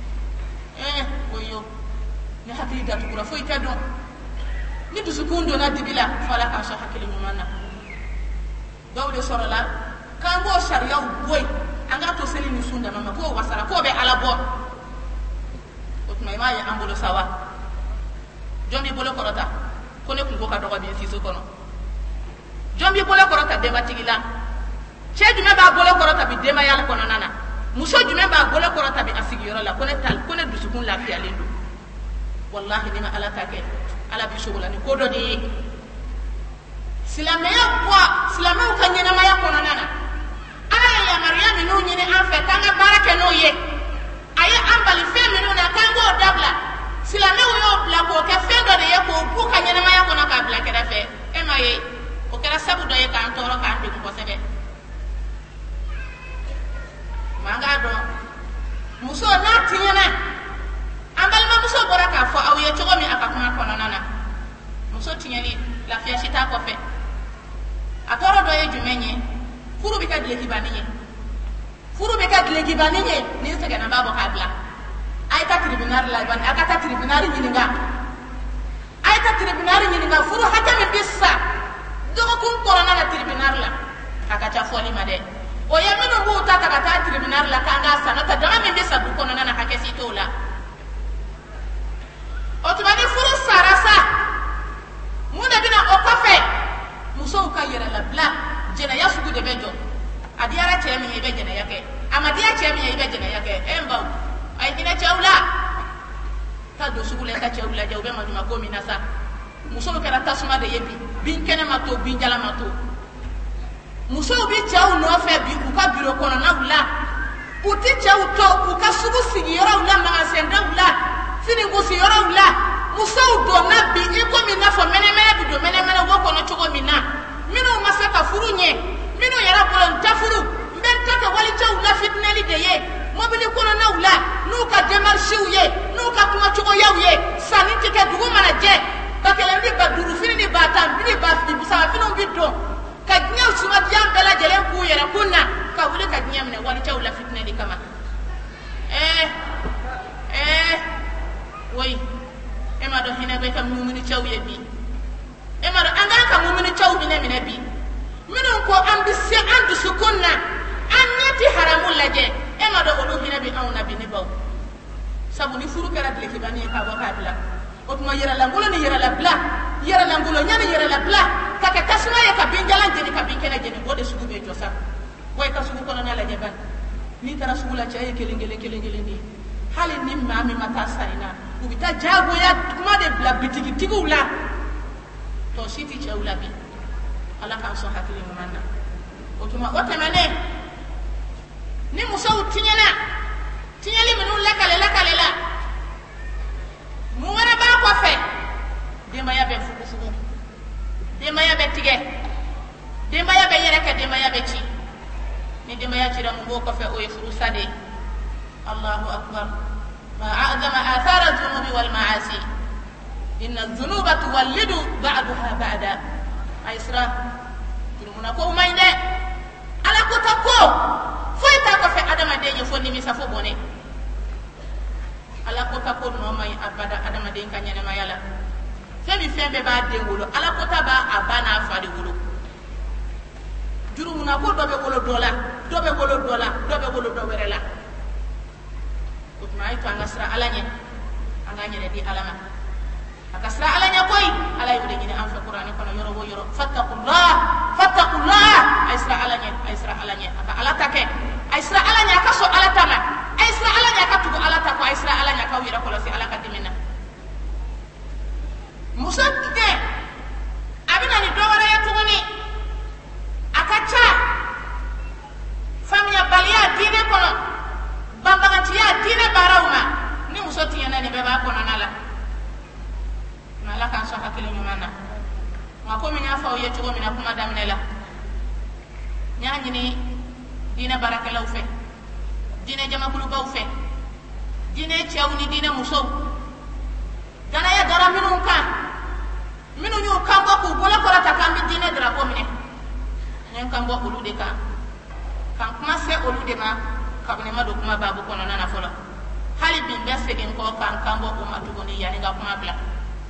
Speaker 2: oyo ni hakili da tukura fo itado ni dusukundo na dibila fala ka so hakili mumana dawde sorala kan go sharia boy anga to seli ni sunda mama ko wasara ko be ala bo otmay ma ya ambulo sawa jombi bolo korota ko ne kungo ka dogo bi fiso kono jombi bolo korota de batigila che jume ba bolo korota bi de ma yalla kono nana muso jume ba bolo korota bi asigi yoro la ko ne tal ko ne dusukun la fi alendu wallahi ni ma ala take ala bi shugula ni ko do di silamaya ka nyina ma ya kono nana ala ya maryam no nyine an fe tanga barake no ye aye ambali fe mi no na kango dabla silame wo bla ko ke fendo de ko bu ka nyana maya ko na ka bla ke da fe e maye o kera sabu do ye kan toro kan bi ko sebe manga do muso na tinyana ambal ma muso bora ka fo aw ye chogo mi aka kuma ko nana muso tinyali la fe shita ko fe atoro do ye jumenye furu bi ka dile gibaniye ni se ga na babo ka bla ay ta tribunal la ban aka ta tribunal nyinga furu hata me bissa dogo kun korona na tribunal la aka cha foli made o yamino bu ta ta tribunal la kanga sana ta daga me bissa bu kono na hakesi tola o tubani furu sarasa muna bina o kafe muso ka yera la bla jena yasugu de bejo adiara chemi be jena yake amadia chemi be jena yake embaw ay kina chawla ta do sugule ta chawla jawbe ma duma ko minasa muso kera tasuma de yebi bin kene mato bin jala mato muso bi chaw no fe bi ku ka biro kono na hula uti chaw to ku ka sugu sigi yora hula ma senda hula fini go si yora hula muso do na bi e ko mina fo mene bi do mene go kono chogo mina mino masaka furunye mino yara bolon tafuru mbenta ka wali chaw la fitneli de ye mobili kono na hula nuka demarche uye nuka kuma chogo yawe sani tike dugu mana je bakele ndi baduru fini ni batam bini bafi busa fini mbido ka nya usuma diam bela jelen ku yera kunna ka wuli ka nya mene wali chaw la fitna di kama woi ema do hina be kam mumini chaw ye bi ema do anga ka mumini chaw bi ne mine bi minon ko ambisi andu sukunna annati haramul laje ema do olu hina bi awna bi ni baw sabu ni furu kala dile kibani ka bo ka bila o tuma yera la ngulo ni yera la bla yera la ngulo nyani yera la bla ka ka tasuma ya ka binjala jeni ka binkena jeni bode sugu be josa boy ka sugu kono na la jeban ni tara sugu la chaye kelengele ni hali ni mami mata saina ubita jago ya kuma de bla bitigi tigula to siti chaula bi ala ka so hakili manna o tuma o temane ni musaw tinyali menu lakale la muwana ba ko fe dema ya be fuku dema ya be tige dema ya be yere ka dema ya be ci ni dema ya ci ram go ko fe o yefuru sade Allahu akbar ma a'zama athara dhunubi wal ma'asi inna dhunuba tuwallidu ba'daha ba'da aisra turumuna ko umayde ala ko takko foi ta ko fe adama de je fonni mi safo bone ala ko takko no may abada adama de kanyene mayala femi fembe ba de wolo ala ko taba abana fadi wolo jurumuna ko dobe wolo werela utmay to angasra alanye anganye di alama akasra alanya koy ala yude ni am fa qur'an ko no yoro wo yoro fattaqullah aisra alanya aka ala take aisra alanya ka so ala tama aisra alanya ka tugo ala ta ko aisra alanya ka wira ko la si ala ka dimina musatte abina ni dowara ya tugoni akacha famia balia dine kono
Speaker 1: be ba ko nanala mala kan so hakili nyumana ngako minya fa o yeto mina kuma damnela nyaani ni dina baraka law fe dina jama bulu baw fe dina ciawni dina muso dana ya dara minu nyu kambo ku bola ko ta kambi dina dara ko mine nyen kambo ulu de kan kuma se ulu de ma kabne ma do kuma babu kono nana folo hali bin be segen ko kan kambo o matugo ni yani ga kuma bla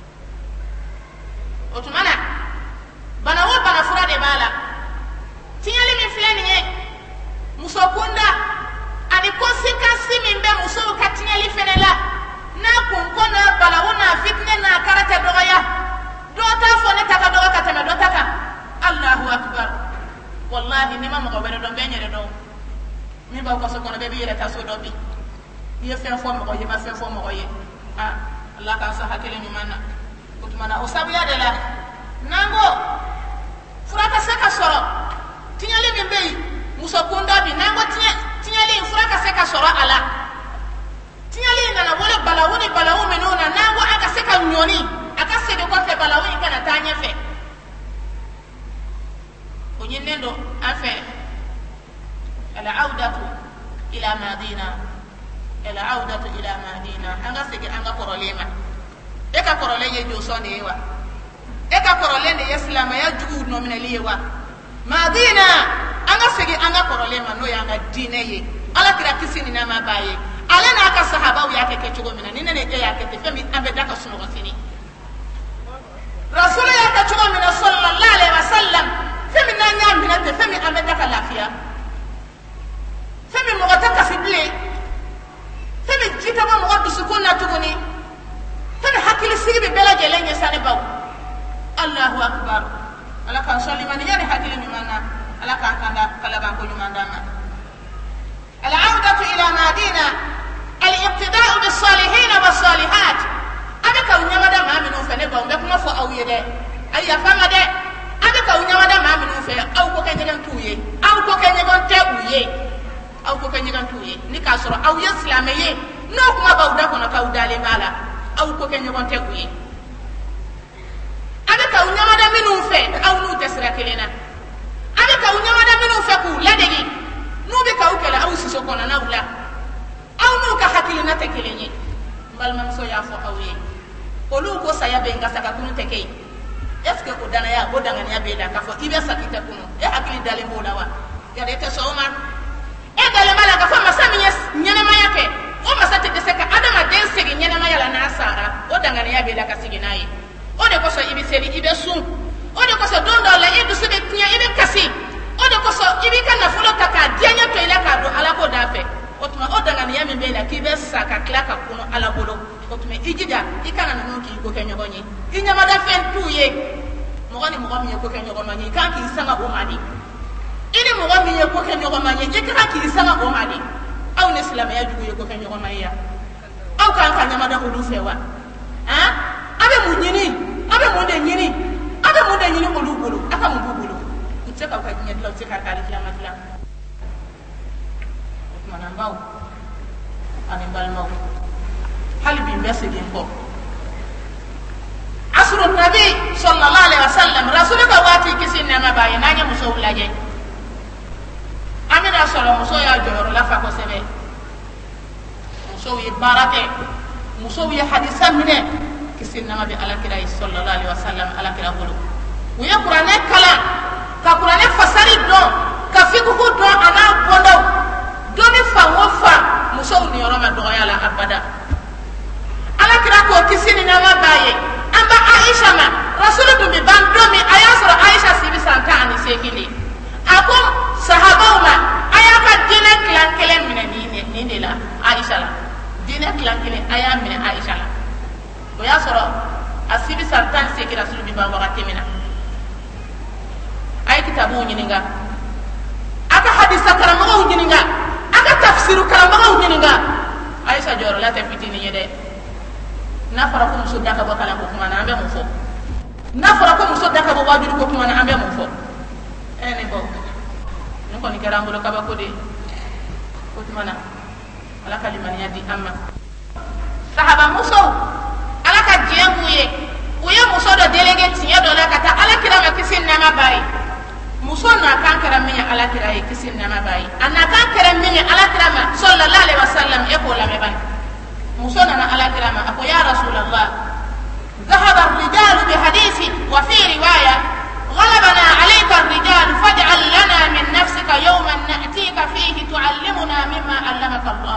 Speaker 1: otumana bana wo bana fura de bala tinyali mi flani ye muso kunda ani konsekansi min be muso ka tinyali fenela na kun kono bala wona fitne na karata doya do ta fo ne taka do ka teme do taka Allahu akbar wallahi ni mama ko be do be nyere do mi ba ko so kono be bi yere ta so do bi ye fe fo mo ko ye ba fe fo mo ko ye Allah ka sa hakele mi manna otumana o sabu ya de la nango furaka seka soro tinyali min be muso kunda bi nango tinyali furaka seka soro ala tinyali nana wole balawu menona nango aka seka nyoni aka sede ko fe balawu kana tanya fe onyendo afe العودة إلى مدينة anga sege anga korolema eka koroleye josone yewa eka korolende yeslama ya jugu nominali yewa madina anga sege anga korolema no yanga dine ye ala kira kisini na mabaye ala na aka sahaba ya keke chugo mina nene ne ya keke femi ambe daka sunu gosini rasul ya ka chugo mina sallallahu alaihi wasallam femi na nya mina te femi ambe daka lafiya femi mo gata fible femi jita ba mo gata sukuna tuguni femi hakili sibi bela jelenya sane baw Allahu akbar ala kan soliman yani hakili mi manna ala kan kanda kala ban ko nyumandama al-audatu ila madina al-iqtida'u bis-salihin was-salihat abeka unyamada maaminu fene baw be kuma fo awiyede ayya fama de abeka unyamada maaminu fe aw ko kenyen tuye aw ko kenyen te uye aw ko kenyan tuye ni ka soro aw islameye no kuma bawda kono ka udale mala aw ko kenyan te kuye ada ka unyama da minu fe aw nu tesra kelena ada ka unyama da minu fe ku ladegi nu be ka ukela aw siso kono na ula aw nu ka hakilina te kelenye balmam so ya fo awye olu ko saya be ngasa ka kunu tekei est ce que ko dana ya bodanga ya be da ka fo ibe sakita kunu e hakili dale mbola wa ya de te so ma egale mala ka fama saminya nyene mayake o masate de seka adama den segi nyene mayala na asara o dangane ya bela ka sigi nayi o de koso ibi seli ibe sun o de koso dondo la edu sebe tinya ibe kasi o de koso ibi kana fulo taka dianya to ile ka do ala ko dafe o tuma o dangane ya me bela ki be saka klaka kuno ala bolo o tuma ijida ikana na nuki ko kenyo gonyi inyama da fen tuye mo mi ko kenyo gonyi kan ki sanga o madi ini mo wami ye ko ke nyogo manye je ka ki sama o mali aw ne islam ya jugu ye ko ke nyogo manye aw kan kan nyama da ulu fewa abe mu nyini abe mu de nyini ulu bulu aka mu bulu utse ka nyedi la utse ka kali kiyama kila mana baw ani balmaw hal bi mbese gen ko asrun nabi sallallahu alaihi wasallam rasulullah wati kisin na mabaye nanya muso ulaje amina solo muso ya joro la fa ko sebe muso yi barate muso yi hadisa mine kisin na mabi ala kira sallallahu alaihi wasallam ala kira bulu uya qur'ane kala ka qur'ane fasari do ka fiku do ana bondo do ni fa wofa muso ni yoro ma do ya la abada ala kira ko kisin na mabaye amba aisha ma rasulullah bi bandomi ayasra aisha sibi santani sekili akum sahabauma ayaka dina klan kelen mine ni la aisha la dina klan kelen aya mine aisha la o ya soro asibi santan seki rasul bi ba wakati mina ay kitabu nyininga aka hadisa karamaga nyininga aka tafsiru karamaga nyininga aisha joro la tafitini yede nafara ko muso daka bakala ko kuma na ambe mo fo nafara ko muso daka bo wajuru ko kuma na ambe mo fo ene bo ko ni karambulo kaba ko de ko tumana ala kalimani yadi amma
Speaker 2: sahaba muso ala ka diɲɛ b'u ye u ye muso dɔ délégué tiɲɛ dɔ la ka taa alakira ma kisi ni nɛɛma b'a ye muso n'a kan kɛra min ye alakira ye kisi ni nɛɛma b'a ye a n'a kan kɛra min ye alakira ma sallallahu alaihi wasallam e k'o lamɛn bani muso nana alakira ma a ko ya rasulallah ذهب الرجال بحديث وفي رواية غلبنا عليك الرجال فاجعل لنا من نفسك يوما نأتيك فيه تعلمنا مما علمك الله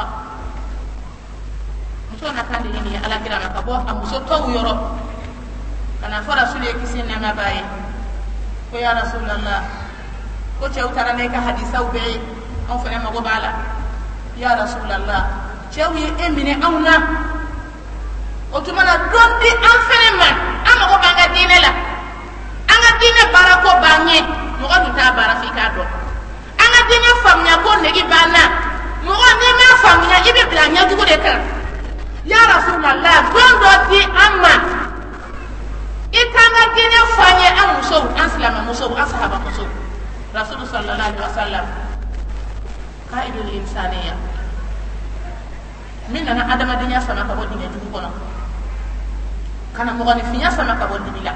Speaker 2: muso na kan ni ala kira ma kabo am muso taw yoro kana fara sule kisin na mabaye ko ya rasulullah ko ce utara ne ka hadisa ube on fa ma go bala ya rasulullah cewi emine auna o tumana dondi an fene ma an go banga dine la an ga dine barako banye mo go ta barafi ka do an ga dine famnya ko negi bana mo go ni ma famnya ibe blanya dugo de kan ya rasulallah gondo di amma itanga dine fanye an muso an salama muso an sahaba muso rasul sallallahu alaihi wasallam qaidul insaniya minna adama dinya sama ka bodi ne dugo kono kana mo gani finya sama ka bodi bila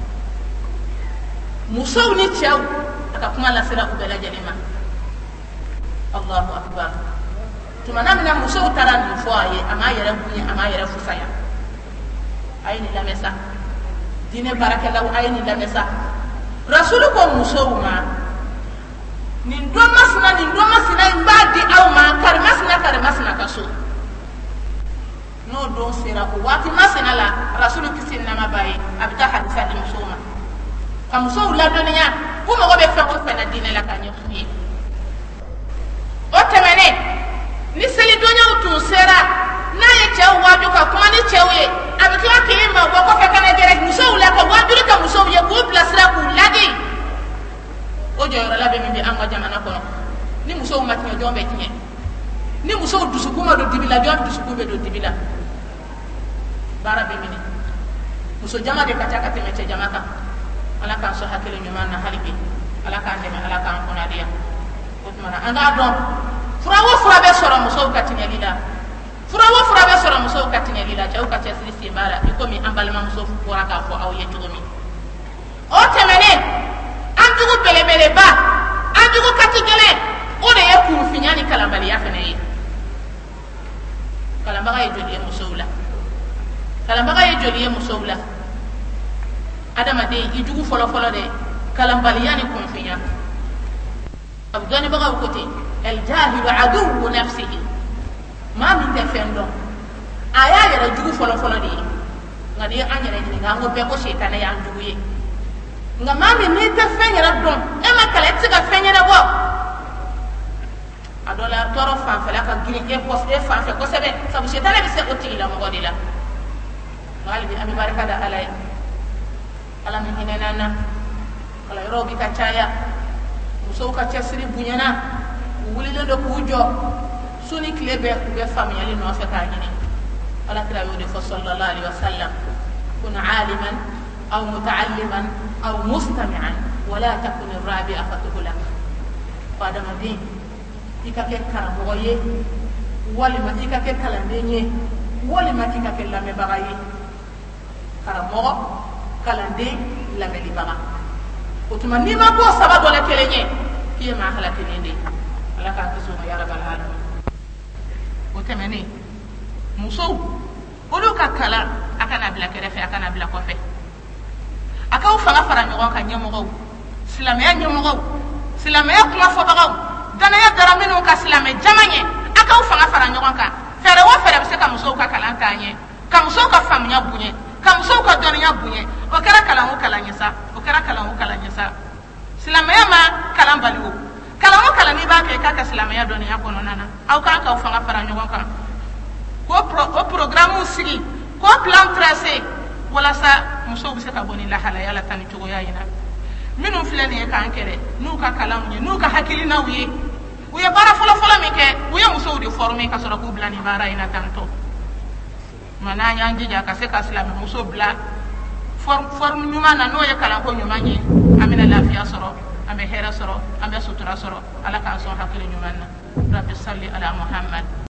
Speaker 2: muso ni ciao aka kuma la sira ubela jalima Allahu akbar tumana mina muso taran ni fo aye ama yere bunye ama yere fusaya ayini la mesa dine barakalla ayini la mesa rasul ko muso ma nin do masna mbadi aw ma kar masna kaso no do sira ko wati masna la rasul kisin na mabayi abita hadisa di musoma kam so la dunya ko mo be fa ko fa na dine la kanyo fi o temene ni seli donya utu sera na ye chew waju ka kuma ni chewye abita ke ma ko ko fa kana gere muso la ko waju ka muso ye ko plasra ku lagi o jo la be mi bi anga jamana ko ni muso ma tinyo jombe tinye ni muso dusu kuma do dibila jom dusu ko be do dibila bara be mini muso jama de kata kata meche jama ka ala kan so hakile nyuma na halibi ala kan de ala kan ko na dia o tumana anga don fura be soro muso ka tinya lila fura be soro muso ka tinya lila jaw ka tesri si bara iko mi ambalma muso fu ka fo aw yetugo mi o temene andugo bele ba andugo katigele o de yakuru finyani kalambali ya fene yi kalamba ga jodi muso la kalamba ga jodi muso la adama de ijugu folo de kalambali yani konfinya abdani baga kote el jahil adu nafsihi ma min defendo aya yara jugu folo de ngadi anyere ni ngo be ko shaytan ya jugu ye nga ma min ni te fenyara don e ma kala tiga fenyara bo adola toro fa fala ka giri e poste fa fe ko sebe sabu shaytan be se oti la mo godila galibi ami baraka da alay ala min hinana kala rogi ka chaya muso ka chasiri bunyana wuli le do kujo suni klebe ku be famiyali no fa ka ngini ala kira yo de sallallahu alaihi wasallam kun aliman aw mutaalliman aw mustami'an wala takun rabi'a fatulak pada madi ikake karamo ye wali ma ikake kalandenye wali ma ikake lame bagaye karamo kalande lameli baga otuma ni ma ko sabado la kelenye kiye ma halati nende ala ka kiso ya rabbal alamin otemene muso olu ka kala akana bila kerefe akana bila kofe akaw fanga fara nyogon ka nyemogo silamaya kuma fo bagaw dana ya daraminu ka silame jamanye akaw fanga fara nyogon ka fere wo fere be se ka muso ka kala kanye ka muso ka famnya bunye ka muso ka doniya bunye o kara kala nyesa silamaya ma kala baliwo kala ni ba ke ka silamaya doniya kono nana aw ka fanga fara nyogon ka ko programme sigi ko plan tracé wala sa muso bi se ka boni la halaya la tan tugo yayina minu filani e kan kere nu ka kalamu ni nu ka hakili na wiye uye bara folo mi ke uye muso di former ka soro ko blani bara ina tanto mana nyangi ja ka se ka islam muso bla form nyuma na no ye kala ko nyuma ni amina lafiya soro ambe hera soro ambe sutura soro ala ka so hakili nyuma na rabbi salli ala muhammad